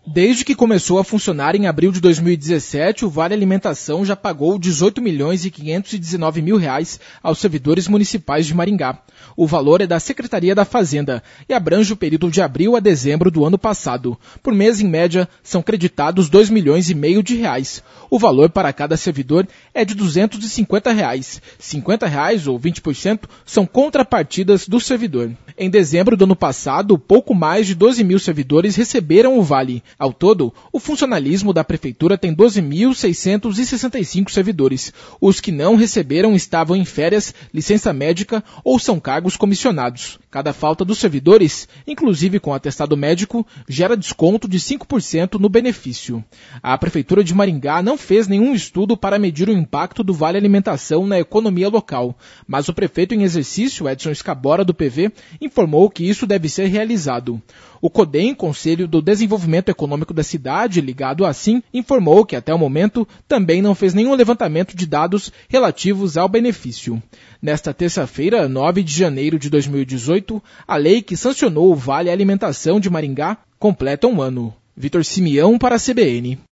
Desde que começou a funcionar em abril de 2017, o Vale Alimentação já pagou R$ 18.519.000 aos servidores municipais de Maringá. O valor é da Secretaria da Fazenda e abrange o período de abril a dezembro do ano passado. Por mês, em média, são creditados R$ 2,5 milhões. O valor para cada servidor é de R$ 250. R$ 50 ou 20% são contrapartidas do servidor. Em dezembro do ano passado, pouco mais de 12 mil servidores receberam o Vale. Ao todo, o funcionalismo da Prefeitura tem 12.665 servidores. Os que não receberam estavam em férias, licença médica ou são cargos comissionados. Cada falta dos servidores, inclusive com atestado médico, gera desconto de 5% no benefício. A Prefeitura de Maringá não fez nenhum estudo para medir o impacto do Vale Alimentação na economia local, mas o prefeito em exercício, Edson Escabora, do PV, informou que isso deve ser realizado. O CODEM, Conselho do Desenvolvimento Econômico da cidade, ligado assim, informou que até o momento também não fez nenhum levantamento de dados relativos ao benefício. Nesta terça-feira, 9 de janeiro de 2018, a lei que sancionou o Vale Alimentação de Maringá completa um ano. Vitor Simeão para a CBN.